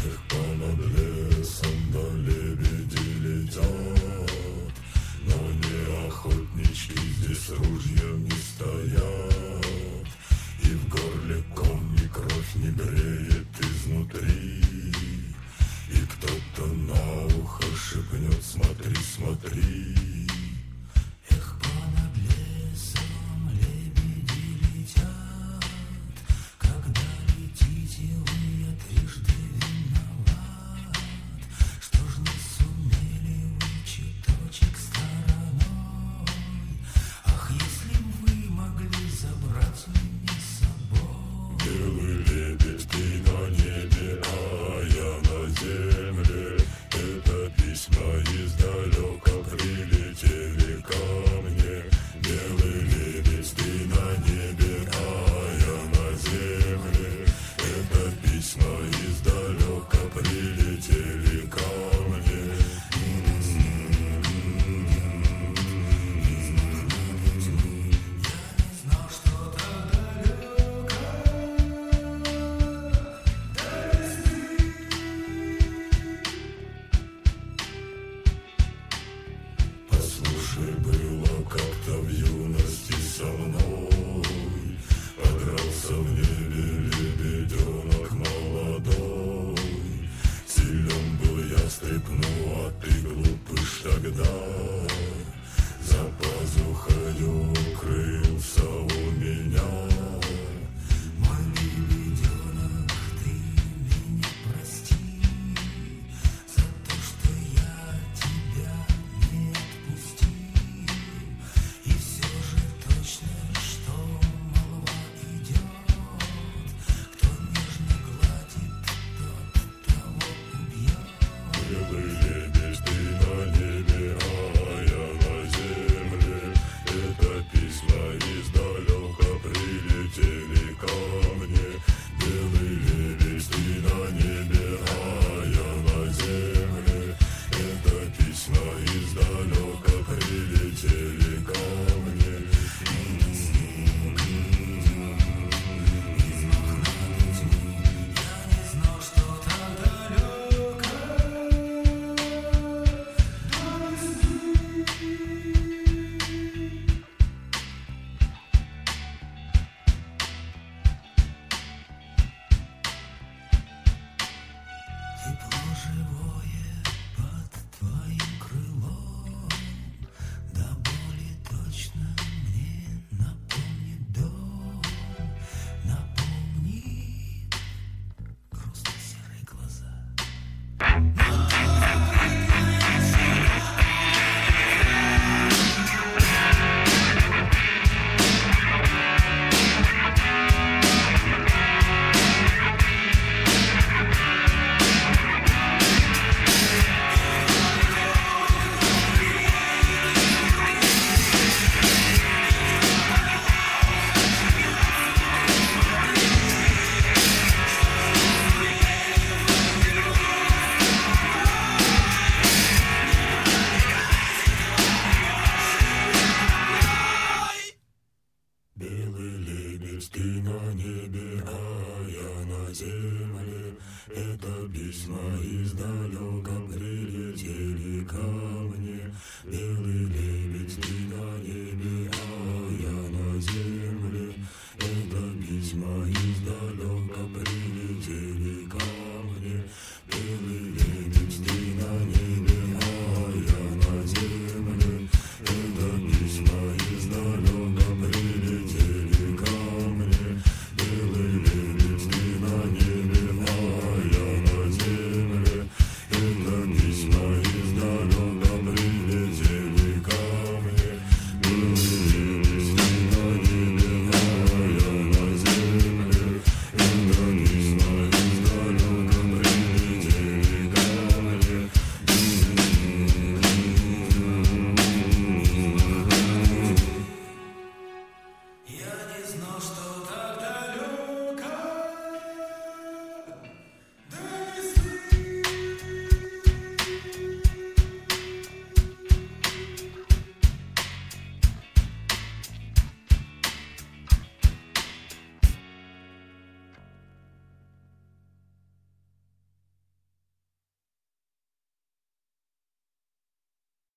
Эх, понад лесом да лебеди летят, но не охотнички здесь ружья не стоят. И в горле ком ни кровь не греет изнутри, и кто-то на ухо шепнет: смотри, смотри. Эх, понад лесом лебеди летят, когда летите вы, я трижды виноват, что ж не сумели вы чуточек стороной. Ах, если б вы могли забрать меня с собой. Белый лебедь, ты на небе, а я на земле. Это письма издалека прилетели ко мне. Белый лебедь, ты на небе, а я на земле. Это письма издалека прилетели ко мне. Послушай, было как-то в юности со мной, подрался в небе лебеденок молодой. Силен был ястреб, ну а ты глупыш тогда, за пазухою укрылся у меня. Мой лебеденок, ты меня прости за то, что я тебя не отпустил. И все же точно, что молва идет, кто нежно гладит, тот того убьет. Белый лебедь, ты на небе, а я на земле. Это письма издалека прилетели ко мне. Белый лебедь, ты на небе, а я на земле. Это письма издалека прилетели ко мне. Я не знал, что так далеко. Тепло живое под твоим крылом, до боли точно мне напомнит дом, напомнит грустные серые глаза. Белый лебедь, ты на небе, а я на земле. Это письма издалека прилетели ко мне. Белый лебедь, ты на небе, а я на земле.